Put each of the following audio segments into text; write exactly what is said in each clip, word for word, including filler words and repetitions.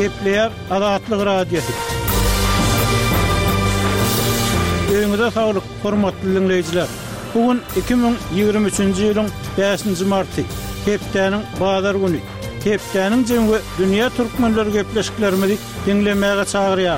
Gepleyer Azatlyk Radiosu. Öňüňizde saglyk, hormatly dinleýijiler. Bugün iki bin ýygrimi üçinji ýylyň beşinji marty, hepdeniň bazar güni. Hepdeniň jemgy dünýä türkmenleri gepleşiklerimizi dinlemäge çagyrýar.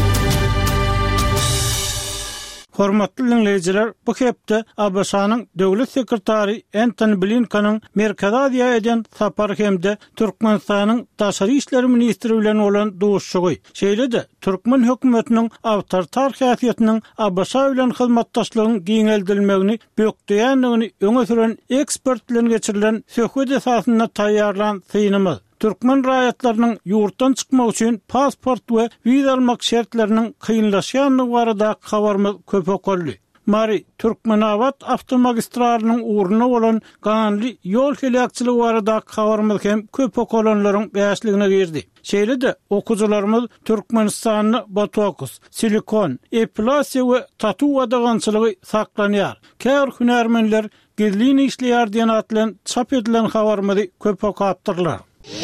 Hormatly dinleýijiler, bu hepde A B S-nyň döwlet sekretary Antony Blinken'ň Merkez Aziýa eden sapary hemde Türkmenistanyň daşary işleri ministri bilen bolan duşuşy. Şeýle-de Türkmen hökümetiniň awtoritar häsiýetiniň A B S bilen hyzmatdaşlygyň giňeldilmegini bökdiýändigini öňe süren ekspert bilen geçirilen söhbet esasyna taýýarlan synymyz. Türkmen raýatlarynyň ýurtdan çykmak üçin pasport we wiza almak şertleriniň kynlaşýanlygy barada habarymyz köp okully. Mari Türkmenawat avtomagistraliniň uğruna bolan ganly ýol helakçylygy barada habarymyz hem köp okulanlaryň beýasligine girdi. Şeýle-de okuwçylarymyz Türkmenistanyny botoks, silikon, epilasiýa we tatu wadagançylygy saklanýar. Kär hünärmenler gizlini işleýär diýen atlan çap edilen habarymyzy köp okapdyrlar.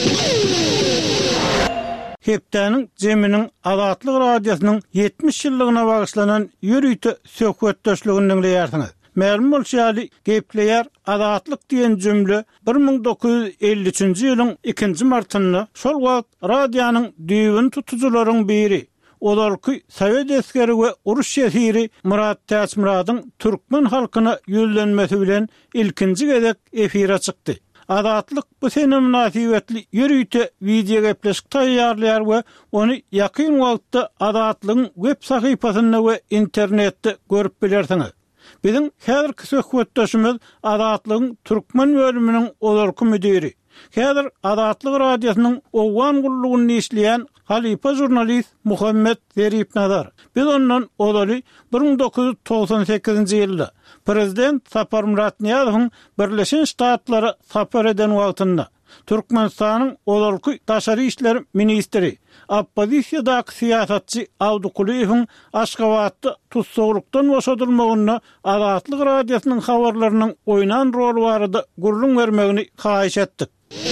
Hepdeniň jeminiň Azatlyk Radiosynyň yetmiş ýyllygyna bagyşlanan ýürüýte söhbetdeşligini dinleýärsiňiz. Ma'lum bolýaly, Gepleyer Azatlyk diýen jümle bir ming dokuz ýüz elli üçinji ýylyň ikinji martyny şol wagt radionyň düýbün tutucularyň biri, olarky Sowet eskeri we uruş şehiri Murat Täçmuradyň türkmen halkyna ýüzlenmesi bilen ilkinji gezek efire çykdy. Azatlyk bu sene münasibetli ýürüýte video gepleşik taýýarlaýar we ony ýakyn wagtda Azatlygyň web sahypasyna we internetde görüp bilersiňiz. Biziň häzirki söhbetdeşimiz Azatlygyň türkmen bölüminiň olarky müdiri. Häzir Azatlyk Radiosynyň owan gullugyny işleýän Halipa jurnalist Muhammed Zerip Nazar. Biz ondan olaly bir ming dokuz ýüz togsan sekizinji ýylda Prezident Sapar Murat Niýazowyň Birleşen Ştatlary sapar eden wagtynda Türkmenistanyň olarky daşary işler ministri, oppozisiýadaky siýasatçy Awdukuliýewiň Aşgabatda tutsagylykdan boşadylmagyna Azatlyk Radiosynyň habarlarynyň oýnan rol barada gurrun bermegini haýyş etdik.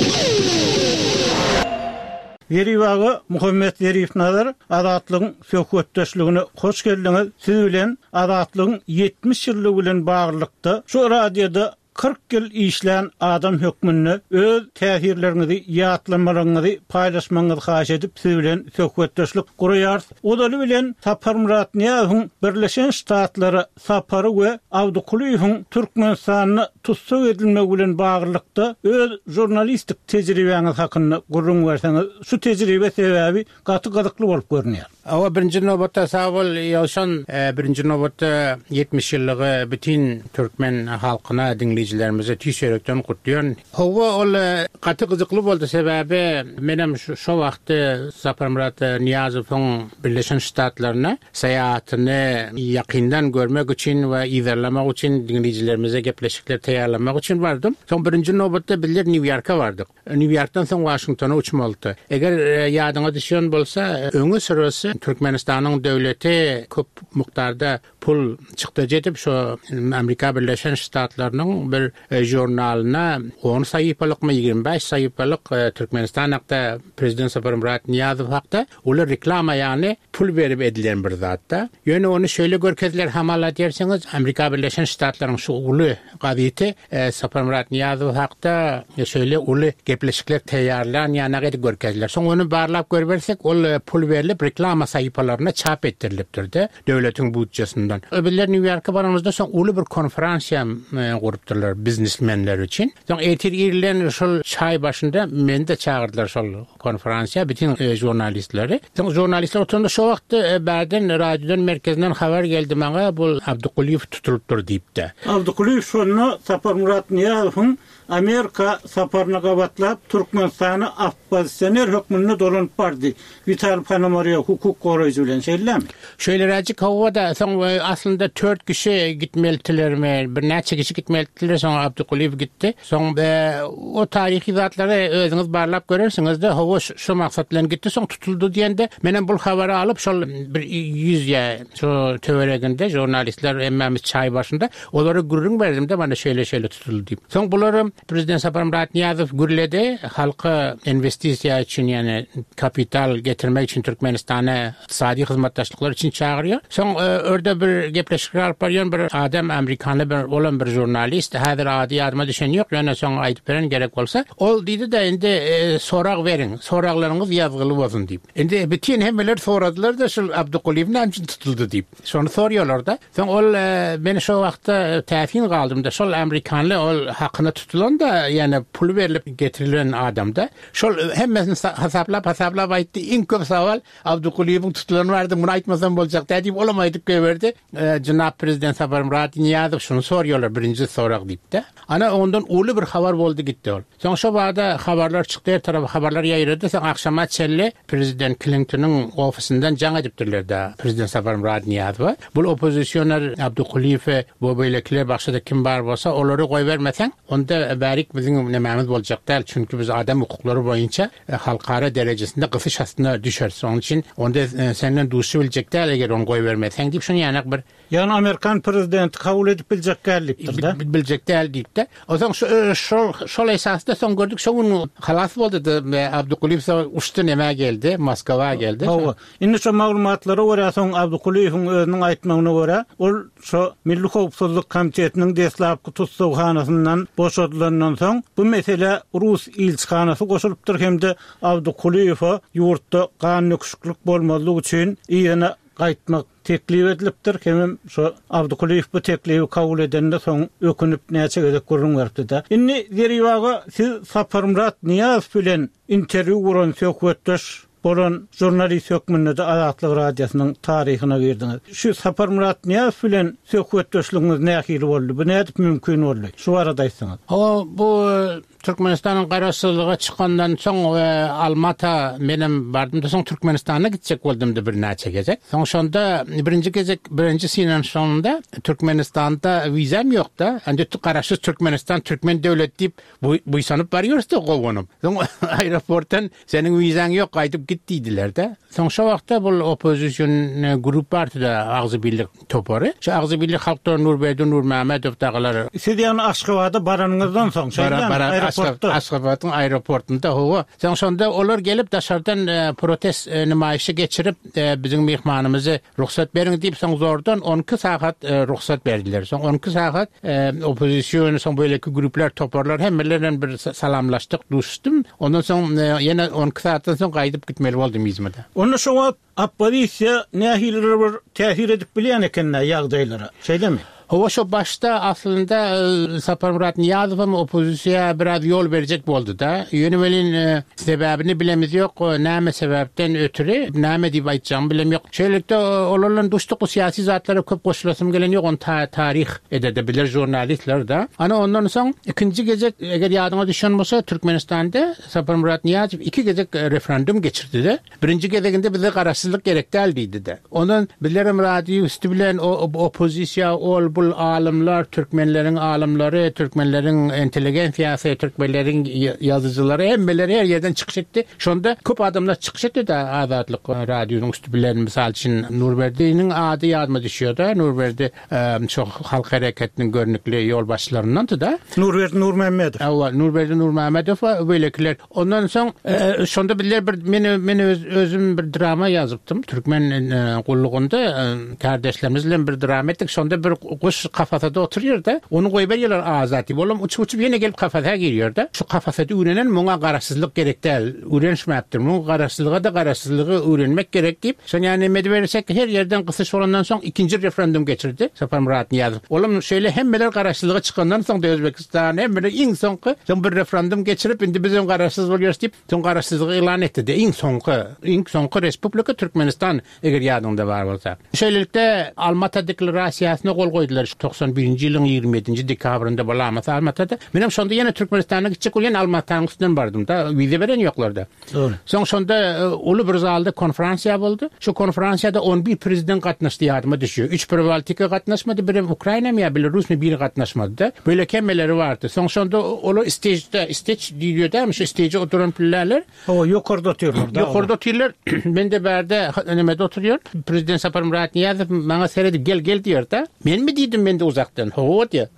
Yeriwaga Muhammed Zerip Nazar Azatlygyň söhbetdeşligine hoş geldiňiz. Siz bilen Azatlygyň yetmiş ýyllygy bilen baglykda şu radioda kırk ýyl işlän adam hökmünde öz täsirlerinizi ýatlamaryňyzy paýlaşmaňyzy haýyş edip siz bilen söhbetdeşlik gurýar. Odaly bilen Sapar Murat Niýazowyň Birleşen Ştatlary sapary we Awdukuliýewiň Türkmenistanyny tutsag edilmegi bilen baglykda öz jurnalistik tejribeňiz hakynda gurrun berseňiz, şu tejribe sebäbi gaty gazykly bolup görünýär. Awa birinji nowbatda sawal ýaşan birinji nowbatda yetmiş ýyllygy bütün türkmen halkyna dinleýijilerimize tüýserekden gutlaýan. Hawa ol gaty gyzykly boldy sebäbi menem şu wagtda Sapar Murat Niýazowyň Birleşen Ştatlaryna saýahatyny ýakyndan görmek üçin we izlemek üçin dinleýijilerimize gepleşikler taýýarlamak üçin bardym. Soň birinji nowbatda bizler New York'a bardyk. New York'tan soň Washington'a uçmaldy. Eger ýadyňa düşýän bolsa, öňe süresi Türkmenistanyň döwleti köp mukdarda pul çykdy jedip şu Amerika Birleşen Ştatlarynyň bir e, jurnalyna on saýypalyk ýygrimi beş saýypalyk e, Türkmenistan hakda Prezident Sapar Murat Niýazow hakda ular reklama ýani pul berip edilen bir zatda. Ýöne onu şöyle görkezler hamala derseňiz Amerika Birleşen Ştatlarynyň şu uly gazieti e, Sapar Murat Niýazow hakda e, şöyle uly gepleşikler taýýarlan ýa-ni görkezler. Soň onu barlap görbersek ol e, pul berilip reklama saýypalaryna çap etdirilipdirdi döwletiň budjesinden. Öbürler New York'a baranızda soň uly bir konferansiýa e, gurupdyrlar biznesmenler üçin. Soň etir ýerlen şol çay başynda meni de çağırdylar şol konferansiýa bütün e, jurnalistleri. Soň jurnalistler otanda şu wagt e, bäden radiodan merkezinden habar geldi maňa bul Awdukuliýew tutulupdyr diýipdi. Awdukuliýew şonu Sapar Murat Niýazowyň Amerika saparyna gabatlap Türkmenistany oppozisioner hökmünde dolanyp bardy. Vital Panomariya hukuk goraýjy bilen şeýlemi? Şöyle rajyk howada soň aslında dört kişi gitmelidilermi? Bir näçe kişi gitmelidiler, soň Awdukuliýew gitdi. Soň e, o tarihi zatlary özüňiz barlap görersiňiz de howa şu maksat bilen gitdi, soň tutuldu diýende menen bu habary alyp şol bir yüz ýa şu töwereginde jurnalistler emmemiz çay başynda olary gurrun berdim de bana şeýle şeýle tutuldy diýip. Soň bular Prezident Sapar Murat Niyazov gürledi halka investisiya için yani kapital getirmek için Türkmenistan'a iktisadi hizmetdaşlıklar için çağırıyor. Son orada bir gepleşikler alıp barıyan bir adam Amerikanlı bir olan bir jurnalist hazır adi adıma düşen yok. Yani son ayıp veren gerek olsa. Ol dedi de indi e, sorak verin. Soraklarınız yazgılı olsun deyip. Indi bütün hemmeler soradılar da şu Abdülkuliyev'in amcın tutuldu deyip. Sonra soruyorlar da. Son ol e, ben şu vakta tafin kaldım da şol Amerikanlı ol hakkına tutulan da yani pul verilip getirilen adam da. Şol hemmesini hesaplap hesaplap ayıttı. İn köp saval Abdülkuliyev'in tutulan vardı. Bunu aytmasam olacak deyip olamaydık verdi. E, Cenab Prezident Sapar Murat Niyazov şunu soruyorlar birinci sorak deyip de. Ana ondan ulu bir haber oldu gitti ol. Son şu bağda haberler çıktı her tarafı haberler yayıldı. Son akşama çelle Prezident Clinton'ın ofisinden can ediptirler da Prezident Sapar Murat Niyazov. Bu opozisyoner Abdülkuliyev'e bu böylekiler başladı kim var olsa onları koy vermesen onda barik bizim nememiz olacak değil. Çünkü biz adam hukukları boyunca e, halkara derecesinde kıfış aslında düşeriz. Onun için onda e, senden duşu bilecek değil eğer onu koy vermesen deyip şunu yanak bir yani Amerikan prezidenti kabul edip bilecek geliptir da. Bilecek değil deyip de. O zaman şu şu şu esasında son gördük şunu halas oldu da Abdülkuliyev uçtu neme geldi Moskova geldi. Ha. Indi şu maglumatlara göre son Abdülkuliyev'in özünün aytmağına göre ol şu Milli Hukukçuluk Komitetinin deslapkı tutsawhanasından boşadılandan soň bu mesele Rus ilçihanasy goşulypdyr hemde Abdülkuliyev'e yurtda kanun öküşlük bolmalygy üçin ýene gaýtmak teklif edilipdir. Hem şu Abdülkuliyev bu teklifi kabul edende soň ökünüp näçe gezek görüň berdi da. Indi deriwaga siz Sapar Murat Niyazov bilen interwiu guran söhbetdeş bolan jurnalist hökmünde de Azatlyk radiosynyň taryhyna girdiňiz. Şu Sapar Murat Niyazov bilen söhbetdeşligiňiz nähili boldy? Bu nädip mümkin boldy? Şu arada aýtsaňyz. O bu Türkmenistan'ın qarasızlığa çıkandan soň ve Almata benim bardım da soň Türkmenistan'a gidecek oldum da bir näçe gezek. Soň şonda birinci gezek birinci sinan sonunda Türkmenistan'da vizam yok da ancak qarasız Türkmenistan Türkmen devlet deyip bu bu sanıp barıyoruz da gowunup. Soň aeroportdan senin vizan yok gaýdyp gitdiler de. Soň şu wagtda bu opozisyon grup partida Agzy Birlik topary. Şu Agzy Birlik halklar Nurberdi Nurmamedov dagalar. Siz ýani Aşgabatda baranyňyzdan soň şeýle Aşgabat'ın aeroportunda hova. Sen şonda olar gelip daşardan e, protest e, nümayişi geçirip e, bizim mehmanımızı ruhsat verin deyip son zordan on iki saat e, ruhsat verdiler. Son on iki saat e, opozisyon son böyleki gruplar toparlar hemmelerinden bir salamlaştık, duştum. Ondan sonra e, yine on iki saatten sonra gaýdyp gitmeli oldum İzmir'de. Onu şoňa opposisiýa nähili bir täsir edip bilýän ekenler ýagdaýlara. Şeýlemi? O şu başta aslında Sapar Murat Niyazov'un opozisiya biraz yol verecek oldu da. Yönümelin e, sebebini bilemiz yok. Näme sebepten ötürü, näme diýip aýtjam bilem yok. Şeýlekde olarlan duştuk o siyasi zatlara köp goşulasym gelen yok. On ta tarih edebilir jurnalistler da. Ana ondan soň ikinci gezek eger ýadyňa düşen bolsa Türkmenistan'da Sapar Murat Niyazov iki gezek referendum geçirdi de. Birinci gezeginde bize garaşsyzlyk gerek däldi de. Ondan bilerim radio üstü bilen o opozisiya ol bu alimler, Türkmenlerin alimleri, Türkmenlerin inteligensiýasy, Türkmenlerin yazıcıları hemmeleri her yerden çıkış etti. Şonda köp adamlar çıkış etti da Azatlyk radiosynyň üstü bilen misal için Nurberdi'nin adı ýadyma düşüyor da. Nurberdi çok halk hareketinin görnükli yol başlarından da. Nurberdi Nurmamedov. Awwa Nurberdi Nurmamedov böylekiler. Ondan soň e, şonda biler bir meni meni öz, özüm bir drama yazıptım. Türkmen e, gullugunda e, kardeşlerimizle bir drama etdik. Şonda bir kuş kafasında oturuyor da onu koyup veriyorlar azati. Oğlum uçup uçup yine gelip kafasına giriyor da. Şu kafasında öğrenen muňa garaşsyzlyk gerek değil. Öğrenişmepdir. Muňa garaşsyzlyga da garaşsyzlygy öğrenmek gerek deyip. Şonu yani medversek her yerden kısış olandan soň ikinci referendum geçirdi. Sapar Murat Niyazov. Oğlum şöyle hemmeler garaşsyzlyga çıkandan soň da Özbekistan hemmeler iň soňky son bir referendum geçirip indi bizim garaşsyz bolýarys deyip son garaşsyzlygy elan etdi de. Iň soňky, iň soňky Respublika Türkmenistan eger ýadyňda bar bolsa. Şeýlelikde Almata deklarasiýasyna gol goýdular. doksan birinci ýylyň ýygrimi ýedinji dekabrynda bolamaz Almatada. Menem şonda ýene Türkmenistan'a gitjek bolan Almataň üstünden bardım da wize beren ýoklarda. Soň şonda uly bir zalda konferensiýa boldy. Şu konferensiýada on bir prezident gatnaşdy ýadyma düşüyor. üç Pribaltika gatnaşmady, biri Ukraina ýa Belarusmy biri gatnaşmady da. Böyle kemmeleri bardy. Soň şonda olar stejde, stage diýiyor da, şu stage oturan pillerler. O ýokarda oturýarlar da. Ýokarda oturýarlar. Men de berde nemede oturýar. Prezident Sapar Murat Niyazov maňa seredip gel gel diýär da. Men mi diýdim men de uzaktan. Howa diýär.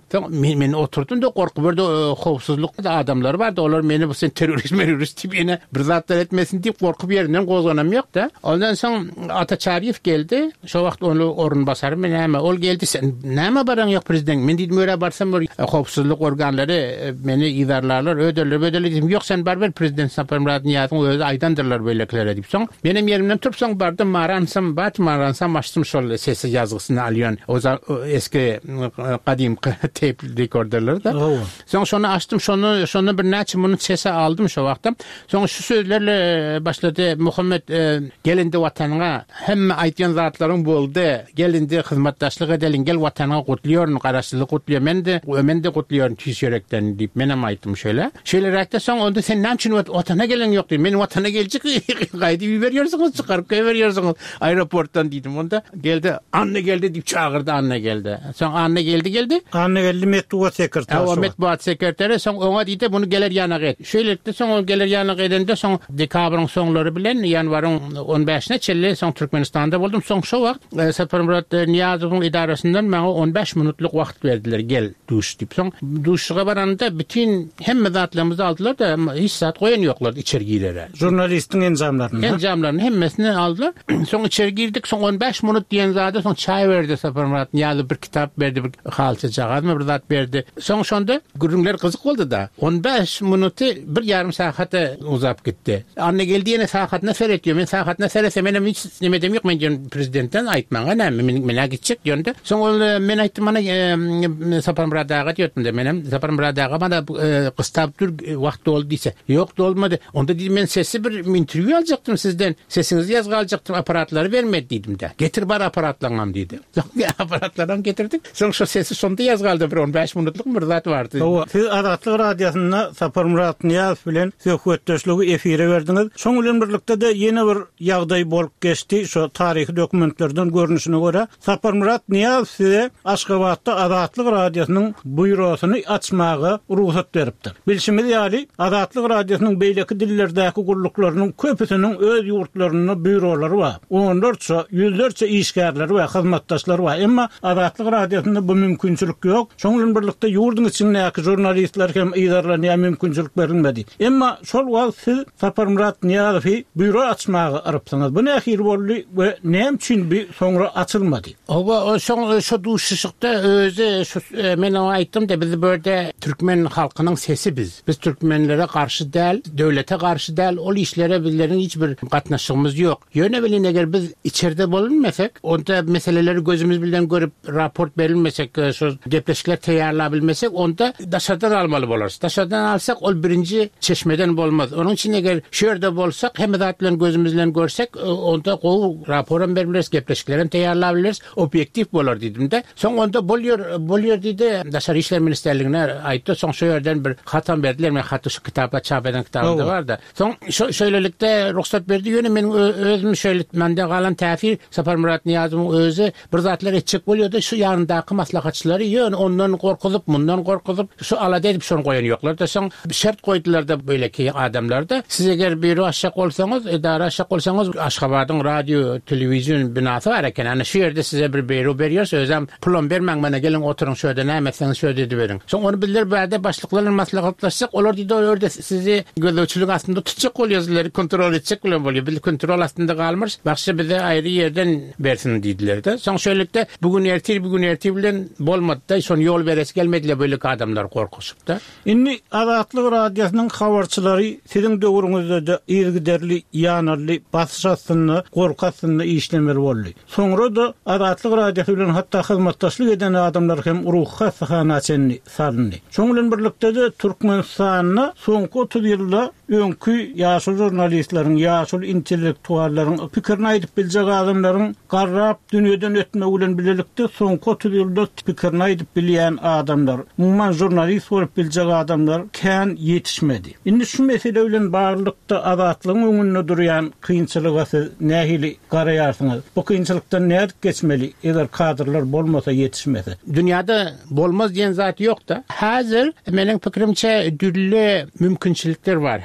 Men men oturdum da korkup bir de howsuzluk adamlar vardı. Olar meni bu sen terörist merörist diye yine bir zatlar etmesin diye korkup yerinden gozganam yok da. Ondan soň Ataçariyev geldi. Şo wagt onu orun basarım men ama ol geldi sen näme baran yok prezident. Men didim öre barsam howsuzluk organları meni idarlarlar öderler öderler dedim. Yok sen barber prezident Saparmurat Niyaz'ın özü aydandırlar böyleklere dip soň benim yerimden turpsoň bardım maransam bat maransam açtım şol sesi yazgısını alýan. O eski kadim tape rekorderler da. Soň şonu açtım şonu şonu bir näçe bunun sesi aldım şo wagtda. Soň şu sözlerle başladı Muhammed e, gelindi watanyňa hemme aýtýan zatlaryň boldy. Gelindi hyzmatdaşlyk edelin gel watanyňa gutluyor, garaşlyk gutluyor. Men de men de gutluyor tüýserekden dip menem aýtdym şöyle. Şeýlerekde soň onda sen näme üçin watana gelen ýok diýdim. Men watana geljek gaýdy biberýärsiňiz, çykaryp berýärsiňiz aeroportdan diýdim. Onda geldi, anne geldi dip çağırdı, anne geldi. Soň anne geldi geldi. Anne geldi metbuat sekreteri. O metbuat sekreteri soň oňa diýdi bunu geler ýanaga et. Şeýlelikde soň o geler ýanaga edende soň dekabryň soňlary bilen ýanwaryň on beşine çelle soň Türkmenistanda boldum. Soň şo wagt Saparmurat Niyazowyň idarasyndan maňa on beş minutluk wagt berdiler gel duş diýip. Soň duşga baranda bütün hemme zatlarymyzy aldylar da hiç saat goýan ýoklar içeri girere. Jurnalistiň enjamlaryny. Enjamlaryny hemmesini aldylar. Soň içeri girdik soň on beş minut diýen zady soň çay berdi Saparmurat Niyazow bir kitap berdi bir halça jagazmy bir zat berdi. Soň şonda gürüňler gyzyk boldy da on beş minuty bir ýarym saata uzap gitdi. Anne geldi ýene saatna seretýär. Men saatna serese menem hiç nime demýok men diýen prezidentden aýtmaňa näme men mena gitjek diýende. Soň men aýtdym mana Saparmurat daga diýetdim de menem Saparmurat daga bana gystap dur wagt boldy diýse. Ýok dolmady. Onda diýdim men sesi bir interwýu aljaktym sizden. Sesiňizi ýazga aljaktym aparatlary bermedi diýdim de. Getir bar aparatlaňam diýdi. Soň aparatlaryny getirdik. Soň şo sesi sonda ýazga aldy bir on beş minutluk bir zat bardy. O siz Azatlyk radiosyna Saparmurat Niyazow bilen söhbetdeşligi efire berdiňiz. Şoň bilen birlikde de ýene bir ýagdaý bolup geçdi. Şo taryhy dokumentlerden görnüşine görä Saparmurat Niyazow size Aşgabatda Azatlyk radiosynyň buýrosyny açmagy ruhsat beripdir. Bilşimiz ýaly Azatlyk radiosynyň beýleki dillerdäki guruluklarynyň köpüsiniň öz ýurtlaryny büýrolary bar. Onlarça ýüzlerçe işgärler we hyzmatdaşlar bar. Emma Azatlyk radiosynda bu mümkinçilik ýok. Şoň bilen birlikde ýurduň içindäki jurnalistler hem idaralaryna mümkinçilik berilmedi. Emma şol wagt siz Saparmurat Niyazowy büýro açmagy arypsyňyz. Bu nähir boldy we näme üçin bir soňra açylmady? O şoň şo duşuşykda özü şu men aýtdym da biz berde Türkmen halkynyň sesi biz. Biz Türkmenlere karşı däl, döwlete karşı däl, ol işlere bizleriň hiç bir gatnaşygymyz ýok. Ýöne bilen eger biz içeride bolunmasak, onda meseleleri gözümüz bilen görüp raport berilmesek, şu gepleşikler teýarlabilmesek, onda daşardan almaly bolarys. Daşardan alsak ol birinci çeşmeden bolmaz. Onun için eger şu ýerde bolsak, hem zat bilen gözümüz bilen görsek, onda gowy raporan beriliriz, gepleşiklerini teýarlabiliriz, obyektiv bolar diýdim de. Soň onda bolýar, bolýar diýdi. Daşary işler ministerligine aýtdy. Soň şu ýerden bir hatam berdiler. Men hatda şu kitapla çap eden kitabında var da. Soň şöýlelikde ruhsat berdi. Ýöne men özüm şöyle mende galan täsir Saparmurat Niyazowyň özü bir zatlar etjek bolýardy. Şu ýaryndaky maslahatçylary ýöne ondan gorkuzyp, mundan gorkuzyp şu alada edip şonu goýan ýoklar da. Soň şert goýdylar da beýleki adamlarda. Siz eger bir aşak bolsaňyz, edara aşak bolsaňyz, Aşgabatyň radio, telewizion binasy bar eken. Ana şu ýerde size bir beýro berýär, özüm pulum bermäň, mena gelin oturuň şöýde nämeseňiz şöýde edip berin. Soň onu bildir bäde başlyklaryň maslahatlaşsak, olar diýdi o ýerde sizi gözlemçilik aslında tutjak bolýarlar, kontrol etjek bilen bolýar. Bil kontrol aslında galmyş. Başga bize aýry ýerden bersin diýdiler de. Soň şöýlelikde bugün ertir, bugün ertir bilen bolmady da, şonu ýol beres gelmediler böyle adamlar korkuşup da. Indi Azatlyk radiosynyň habarçylary siziň döwrüňizde de ýergiderli, ýanarly, basşasyny, gorkasyny işlemler boldy. Soňra da Azatlyk radiosy bilen hatda hyzmatdaşlyk eden adamlar hem ruhha sahanatçyny sarny. Şoň bilen birlikde de Türkmenistanyna soňky otuz ýylda öňkü ýaşul jurnalistleriň, ýaşul intellektuallaryň pikirini aýdyp biljek adamlaryň garrap dünýeden ötme bilen bilelikde soňky otuz ýylda pikirini aýdyp bilýän adamlar, umman jurnalist bolup biljek adamlar kän ýetişmedi. Indi şu mesele bilen barlykda azatlygyň öňünde durýan kynçylygy nähili garaýarsyňyz? Bu kynçylykdan näde geçmeli eger kadrlar bolmasa ýetişmese? Dünyada bolmaz diýen zat ýok da. Häzir meniň pikirimçe dülle mümkinçilikler bar.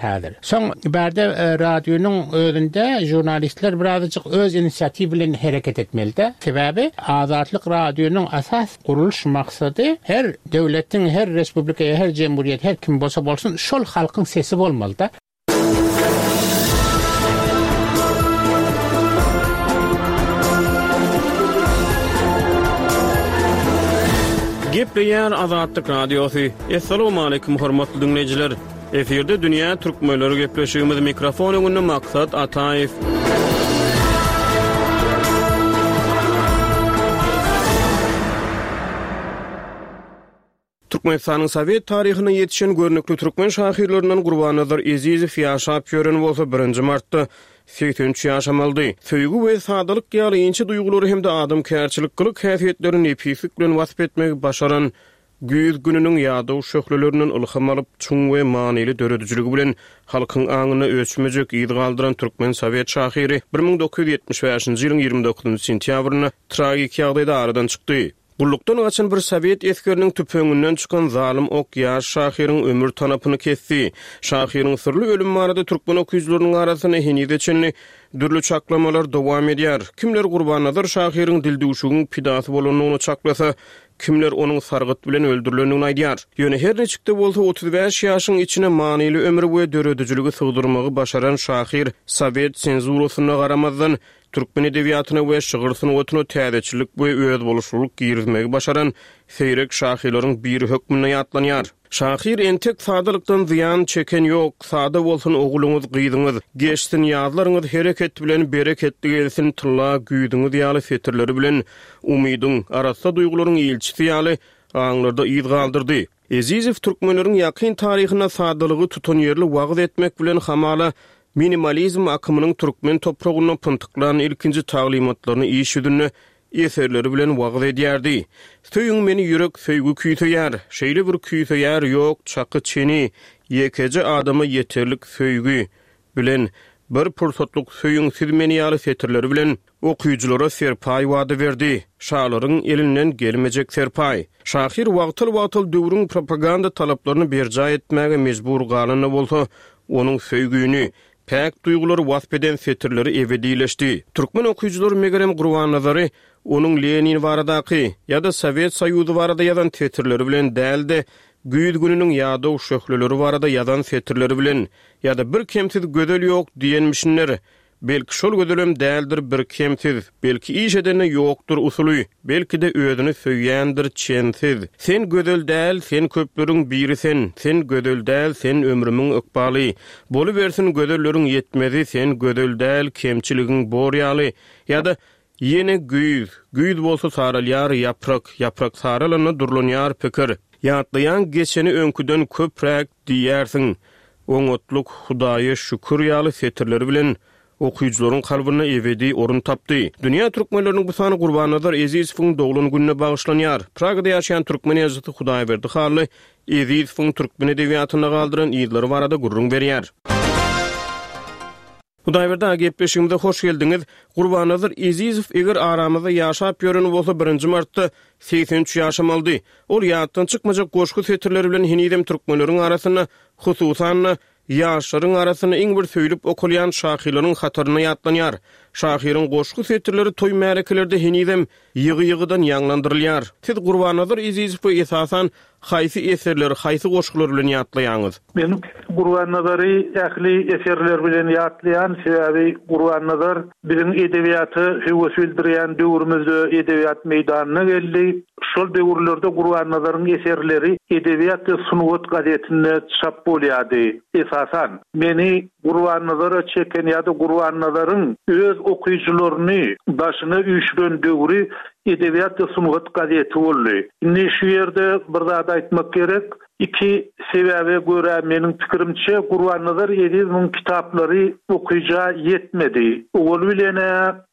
häzir. Soň berde e, radionun özünde jurnalistler birazcık öz inisiativ bilen hereket etmeli-de. Sebäbi azatlyk radionun asas guruluş maksady her döwletden, her respublikaya, her cemhuriyet, her kim bolsa bolsun şol halkyň sesi bolmaly-da. Gepleýär Azatlyk Radiosu. Assalamu alaykum hormatly dinleýijiler. Eferde dünýä türkmenleri gepleşigimiz mikrofon öňünde maksat Ataýew. Türkmenistanyň Sowet taryhyna ýetişen görnükli türkmen şahyrlarynyň Gurbannazar Ezizow ýaşap ýören bolsa birinji martda seksen üç ýaşamaldy. Söýgü we sadalyk ýaly inçe duýgulary hemde adam kärçilik gylyk häsiýetlerini nepsik bilen wasp etmegi başaran güýz gününiň ýadyw şöhleleriniň ilham alyp çuň we manyly döredijiligi bilen halkyň aňyny ölçmejek ýyl galdyran türkmen Sowet şahyry bir ming dokuz ýuz ýetmiş beşinji ýylyň ýygrimi dokuzunçy sentýabryna tragik ýagdaýda aradan çykdy. Gullukdan gaçan bir Sowet eskeriniň tüpeňinden çykan zalim ok ýaş şahyryň ömür tanapyny kesdi. Şahyryň sırly ölüm barada türkmen okuyjylarynyň arasyna henideçenli dürli çaklamalar dowam edýär. Kimler Gurbannazar şahyryň dildüşügiň pidasy bolanyny çaklasa, kimler onuň sargyt bilen öldürilenini aýdýar. Ýöne her neçikde bolsa otuz beş ýaşyň içine manyly ömür we döredijiligi sygdyrmagy başaran şahyr Sowet senzurasyna garamazdan türkmen edebiýatyna we şygyrysyna otunu täzeçilik we öz boluşluk girizmegi başaran seýrek şahyryň biri hökmüne ýatlanýar. Şahyr entek sadalykdan ziyan çeken ýok, sada bolsun oguluňyz, gyýdyňyz, geçsin ýazlaryňyz hereket bilen bereketli gelsin tylla güýdüňiz ýaly fetirleri bilen umydyň arasda duýgularyň ýelçisi ýaly aňlarda ýyl galdyrdy. Ezizow türkmenleriň ýakyn taryhyna sadalygy tutan ýerli wagt etmek bilen hamala minimalizm akymynyň türkmen topragyna pyntyklanan ilkinji taglimatlaryny işüdünni eserleri bilen wagt edýärdi. Söýüň meni ýürek söýgü küýtüýär, şeýle bir küýtüýär ýok, çaky çeni, ýekeje adama ýeterlik söýgü bilen bir pursatlyk söýüň siz meni ýaly fetirleri bilen okuyjylara serpaý wada berdi. Şahlaryň elinden gelmejek serpaý. Şahyr wagtyl-wagtyl döwrüň propaganda talaplaryny berja etmäge mejbur galany bolsa, onuň söýgüni pek duýgulary wasp eden fetirleri ebedileşdi. Türkmen okuyjylary megerem Gurbannazary onuň Lenin baradaky ýa-da Sowet Soýuzy barada ýazan fetirleri bilen dälde güýz gününiň ýadyw şöhleleri barada ýazan fetirleri bilen ýa-da bir kemsiz gödel ýok diýenmişler. Belki şol gödelem däldir bir kemsiz, belki iş edene ýokdur usuly, belki de özüni söýýändir çensiz. Sen gödel däl, sen köpleriň birisin, sen gödel däl, sen ömrümiň ykbaly. Bolu bersin gödelleriň ýetmezi, sen gödel däl, kemçiligiň borýaly. Ýa-da ýene güýz, güýz bolsa saralýar ýaprak, ýaprak saralanyna durlanýar pikir. Ýatlayan geçeni öňküden köpräk diýersiň. Oňotluk Hudaýa şükür ýaly fetirleri bilen okuyjylaryň kalbyna ebedi orun tapdy. Dünýä türkmenleriniň bu sany Gurbannazar Ezizowyň dogulun gününe bagşlanýar. Pragada ýaşaýan türkmen ýazgysy Hudaýberdi Harly Ezizowyň türkmen edebiýatyna galdyran ýyllary barada gurrun berýär. Hudaýberdi gepleşigimizde hoş geldiňiz. Gurbannazar Ezizow eger aramyzda ýaşap ýören bolsa birinji martda seksen üç ýaşamaldy. Ol ýatdan çykmajak goşgu fetirleri bilen hinidem türkmenleriň arasyna, hususan ýaşlaryň arasyna iň bir söýülip okulýan şahyryň hataryna ýatlanýar. Şahyryň goşgu fetirleri toý märekelerde hinidem ýygy-ýygydan ýanglandyrylýar. Siz Gurbannazar Ezizow esasan haýsy eserleri, haýsy goşgular bilen ýatlaýaňyz? Men Gurbannazary ähli eserler bilen ýatlaýan, sebäbi Gurbannazar biziň edebiýaty höwes bildirýän döwrümizde edebiýat meýdanyna geldi. Şol döwürlerde Gurbannazar'ın eserleri edebiyat ve sunuvut gazetinde çap bolýardy. Esasan meni Gurbannazar'a çeken ýa-da Gurbannazar'ın öz okuyjylaryny başyna üýşüren döwri edebiyat ve sunuvut gazeti boldy. Indi şu ýerde bir zat aýtmak gerek. İki sebäbe görä meniň pikirimçe Gurbannazar Ezizowyň kitaplary okuyja yetmedi. Ol bilen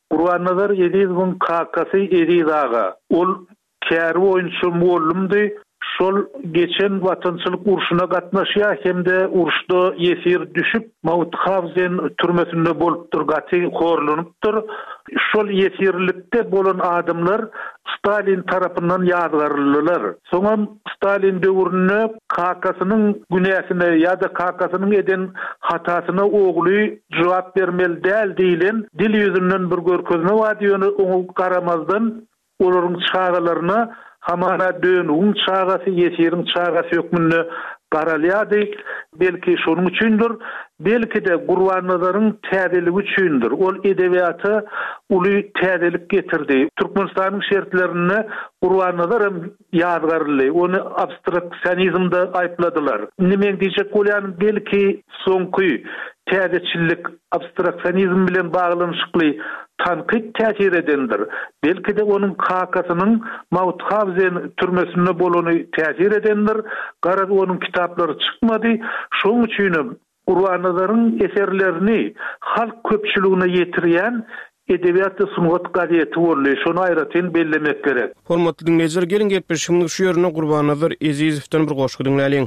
Gurbannazar Ezizowyň kakasy Eziz aga. Ol kär oyunçu muallymdy. şol geçen watançylyk urşuna gatnaşýar hemde urşda ýesir düşüp Mauthausen türmesinde bolupdyr, gaty horlanypdyr. Şol ýesirlikde bolan adamlar Stalin tarapyndan ýazgarlylar. Soňa Stalin döwründe kakasynyň günäsine ýa-da kakasynyň eden hatasyna ogly jogap bermeli däl diýilen dil ýüzünden bir görkezme wadiýony oňa garamazdan olaryň çağalaryna hamara dönüň çağasy ýesirin çağasy ýokmunda garalýady. Belki şonuň üçindir, belki de Gurbannazaryň täzeligi üçindir. Ol edebiýaty uly täzelik getirdi. Türkmenistanyň şertlerini Gurbannazar ýazgarly, ony abstraksionizmde aýpladylar. Nimeň diýjek bolýan, belki soňky täzeçilik abstraksionizm bilen baglanyşykly tanqid täsir edendir. Belki de onun kakasynyň Mauthausen türmesinde bolany täsir edendir. Garaz onun kitaplary çykmady. Şoň üçin Gurbannazar'ın eserlerini halk köpçülüğüne yetirýän edebiýat sungat gazeti bolýar. Şonu aýratyn bellemek gerek. Hormatly dinleýijiler, gelin geçmişimiň şu ýerine Gurbannazar Ezizowdan bir goşgy dinläliň.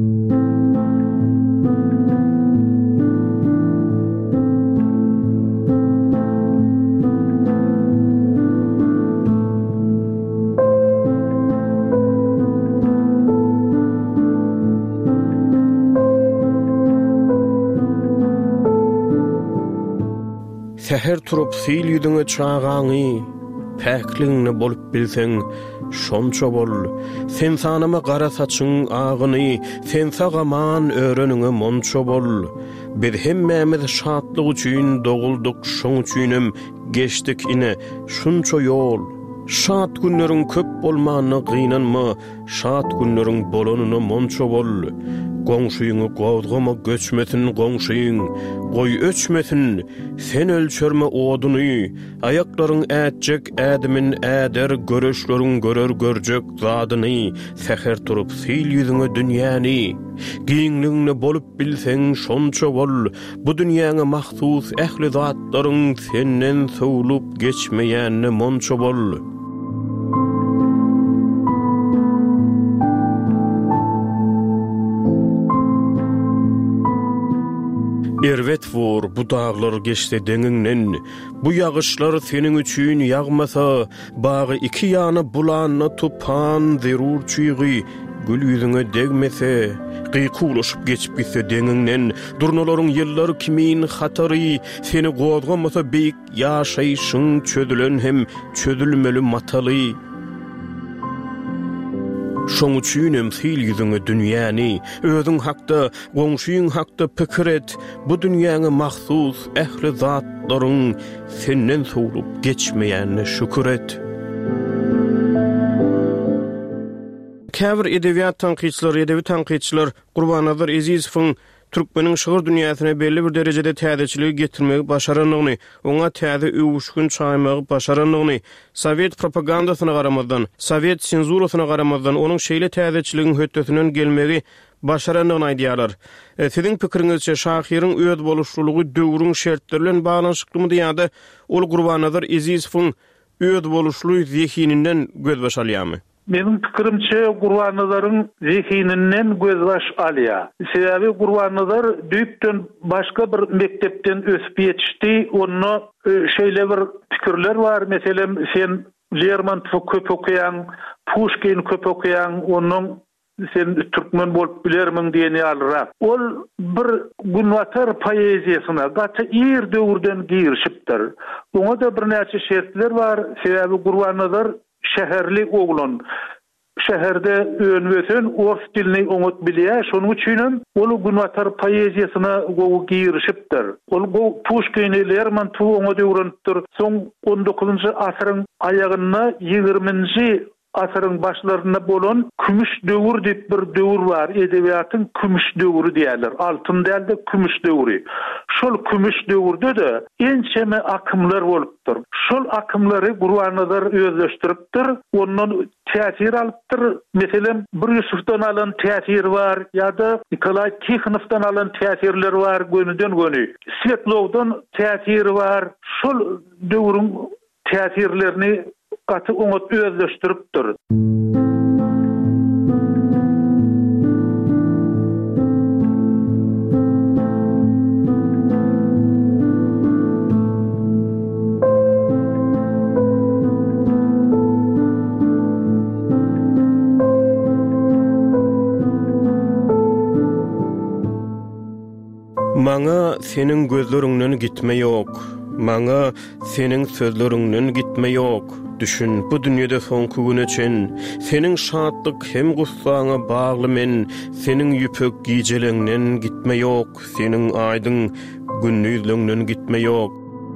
Seher turup sil ýüdüňe çağaňy, päkliňni bolup bilseň, şonça bol. Sen sanama gara saçyň agyny, sen sagaman örenüňe monça bol. Bir hemmämiz şatlyk üçin dogulduk, şoň üçinem geçdik ine şunça ýol. Şat günleriň köp bolmanyna gynanma, şat günleriň bolanyna monça bol. Goňşuýyňy gowdgama göçmesin goňşuýyň, goý öçmesin, sen ölçerme oduny, aýaklaryň ätjek ädimin äder, göreşleriň görer görjek zadyny, seher turup sil ýüzüňe dünýäni, giňliňni bolup bilseň şonça bol, bu dünýäňe mahsus ähli zatlaryň senden sowlup geçmeýänne monça bol. Ervet vur, bu dağlar geçti deňiňden, bu ýagyşlar seniň üçin ýagmasa, bagy iki ýany bulanna tupan zerur çygy, gül ýüzüňe degmese, gyýkulaşyp geçip gitse deňiňden, durnalaryň ýyllary kimin hatary, seni gowgamasa beýik ýaşaýşyň çödülen hem çödülmeli mataly. Şoň üçinem sil ýüzüňe dünýäni, özüň hakda, goňşuýyň hakda pikir et, bu dünýäňe mahsus ähli zatlaryň senden sowlup geçmeýänine şükür et. Käbir edebiýat tanqidçiler, edebi tanqidçiler Gurbannazar Ezizowyň Türkmeniň şygyr dünýäsine belli bir derejede täzeçiligi getirmegi başaranlygyny, oňa täze öwüşgün çaýmagy başaranlygyny, Sowet propagandasyna garamazdan, Sowet senzurasyna garamazdan onuň şeýle täzeçiligiň hötdesinden gelmegi başaranlygyny aýdýarlar. E, Siziň pikiriňizçe şahyryň öz boluşlugy döwrüň şertleri bilen baglanyşyklymy diýýärdi, ol Gurbannazar Ezizowyň öz boluşlugy zihininden göz başalýarmy? Menin pikirimçe Gurbannazar'ın zihininden gözbaş alýar. Sebebi Gurbannazar düýpden başga bir mektepden ösüp ýetişdi. Onu şeýle bir pikirler var. Meselem sen Lermontow köp okuyan, Pushkin köp okuyan, onun sen Türkmen bolup bilermiň diýeni alrak. Ol bir günwatar poeziýasyna gaty ir döwürden girişipdir. Oňa da bir näçe şertler var. Sebebi Gurbannazar şäherli oglan, şäherde öňmesen ors dilini oňat bilýär, şonuň üçin ol günwatar poeziýasyna gowy girişipdir. Ol go Pushkin, Lermontow oňa döwrenipdir. Soň on dokuzunçy asyryň aýagyna ýygrimiňji asyryň başlaryna bolan kümüş döwür diýip bir döwür bar. Edebiýatyň kümüş döwürü diýerler. Altyn dälde kümüş döwürü. Şol kümüş döwürde de ençeme akymlar bolupdyr. Şol akymlary Gurbannazar özleşdiripdir. Ondan täsir alypdyr. Meselem bir Yusufdan alan täsir bar, ýa-da Nikolay Tikhonovdan alan täsirler bar, gönüden göni. Svetlowdan täsir bar. Şol döwrüň täsirlerini gaty oňat özleşdiripdir. Maňa senin gözlerinden gitme yok. Maňa senin sözlerinden gitme yok. Düşün bu dünyada sonku gün için senin şadlık hem gussaňa bagly men senin yüpek gijelerinden gitme yok. Senin aydın günnüzlerinden gitme yok.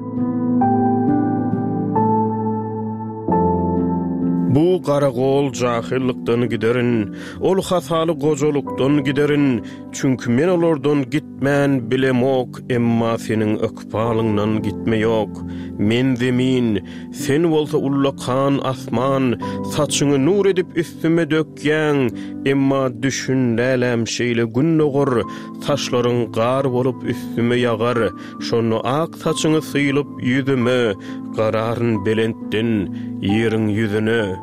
Bu garagol jahillikden giderin, ol hasaly gojolukdan giderin, çünkü men olardan gitmän bilemok, emma senin ökpalyňdan gitme yok. Men zemin, sen bolsa ullakan asman, saçyňy nur edip üstüme dökýän, emma düşün lälem şeýle gün ogur, taşlaryň gar bolup üstüme ýagar, şonu ak saçyňy syýlyp ýüzüme, gararyn belentden ýeriň ýüzüne.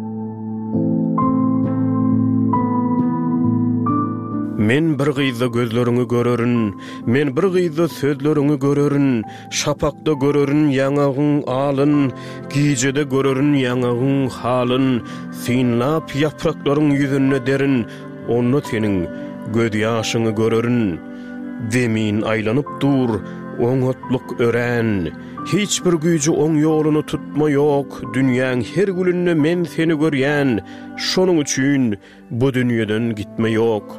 Men bir gyýza gözleriňi görerin, men bir gyýza sözleriňi görerin, şapakda görerin ýaňagyň alyn, gijede görerin ýaňagyň halyn, synlap ýapraklaryň ýüzüne derin, onu senin göz ýaşyňy görerin. Demin aýlanyp dur, oňotluk ören, hiç bir güýji oň ýoluny tutma yok, dünýäň her gülünde men seni görýän, şonuň üçin bu dünýeden gitme yok.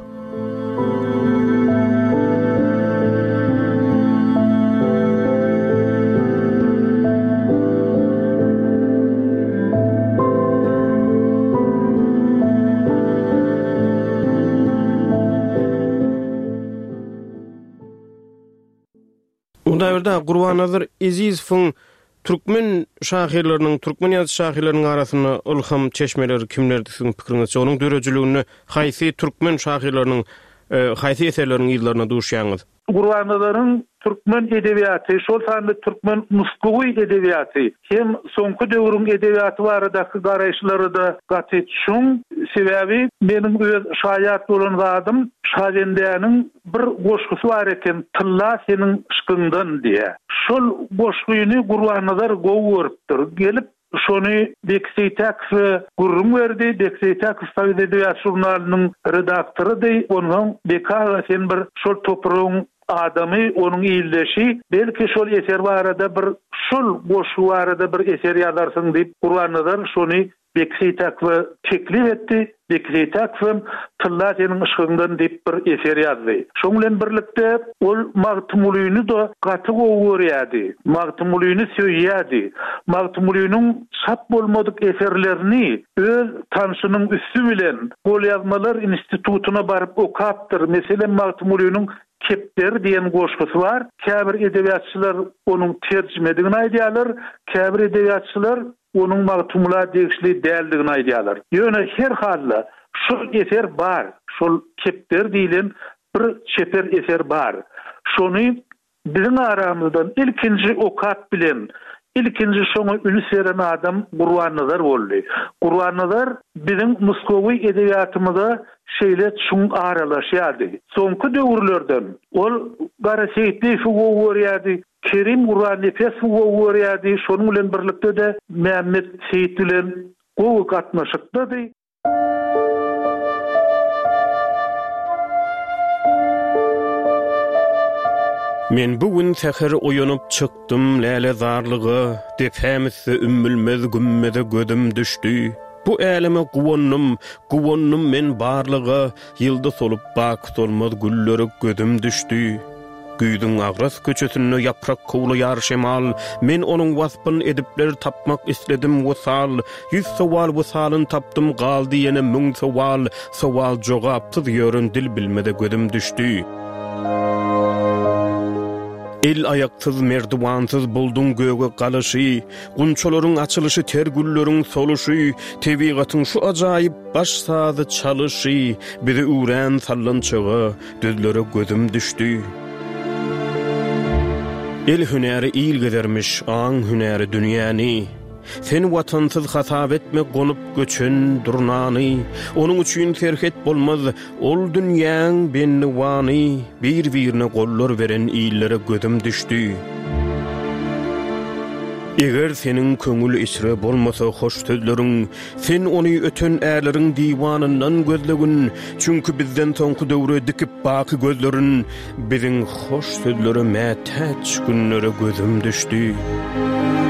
Unda Gurbannazar Ezizowyň türkmen şahirleriniň, türkmen ýazy şahirleriniň arasyna ulham çeşmeleri kimlerdi siziň pikiriňizçe? Onuň dörejiligini haýsy türkmen şahirleriniň haýsy eserleriniň ýyllaryna duşýaňyz? Gurbannazar'ın Türkmen edebiyatı, şol sandy Türkmen muskuwy edebiyatı, hem soňky döwrüň edebiyatı baradaky garaýşlary da gaty şuň sebäbi meniň öz şaýat bolan zadym Şaýendäniň bir goşgusy bar eken, Tylla seniň ışkyndan diye. Şol goşguýyny Gurbannazar gowy görüpdir. Gelip şonu Bekseytakov gurrun verdi. Bekseytakov Sovet Edebiyat Jurnalynyň redaktorydy. Onuň Beka sen bir şol topragyň adamy, onuň ýyldaşy, belki şol eser barada bir şol goşgu barada bir eser ýazarsyň diýip Gurbannazar şonu Bekseytakov teklif etdi. Bekseytakov Tylla seniň ışkyndan diýip bir eser ýazdy. Şoň bilen birlikde ol Magtumulyny da gaty gowurýady. Magtumulyny söýýärdi. Magtumulynyň çap bolmadyk eserlerini öz tanşynyň üstü bilen Gol ýazmalar institutuna baryp okapdyr. Meselen Magtumulynyň Kepler diýen goşgusy bar. Käbir edebiyatçylar onuň terjime edildigini aýdýarlar, käbir edebiyatçylar onuň magtumula degişli däldigini aýdýarlar. Ýöne her halda şu eser bar, şol Kepler diýilen bir çeper eser bar. Şonu biziň aramyzdan ilkinji okat bilen, ilkinji şoňa üns beren adam Gurbannazar boldy. Gurbannazar biziň muskuwy edebiyatymyzda şeýle şuň aralaşýardy. Soňky döwürlerden ol Gara Seyitliýew gowurýardy, Kerim Gurbanefes gowurýardy, şonuň bilen birlikde de Mehmet Seyit bilen gowy gatnaşykdy. Men bugün täher oýanyp çykdym läle zarlygy, depämisi ümmülmez gümmede gödüm düşdi. Bu älime guwannym, guwannym men barlygy, ýylda solup bak solmaz gülleri gödüm düşdi. Güýdüň agras köçesinde yaprak kowlaýar şemal, men onuň waspyn edipler tapmak isledim wysal, yüz sowal wysalyny tapdym galdy ýene müň sowal, sowal jogapsyz ýörün dil bilmede gödüm düşdi. El ayaksyz merdiwansız buldun göge galyşy, gunçolaryň açylyşy, tergülleriň soluşy, tebigatyň şu ajaýyp baş sazy çalyşy, bizi uran sallançygy, düzlere gözüm düşdi. El hünäri il gedermiş, aň hünäri dünýäni. Sen watansız hasap etme gonup göçün durnany, onuň üçin terhet bolmaz, ol dünýäň benni wany, bir-birine gollar beren ýyllere gözüm düşdi. Eger senin köngül içre bolmasa hoş sözleriň, sen ony öten ärleriň diwanyndan gözlegin, çünkü bizden soňky döwre dikip baky gözlerin, biziň hoş sözleri mätäç günlere gözüm düşdi.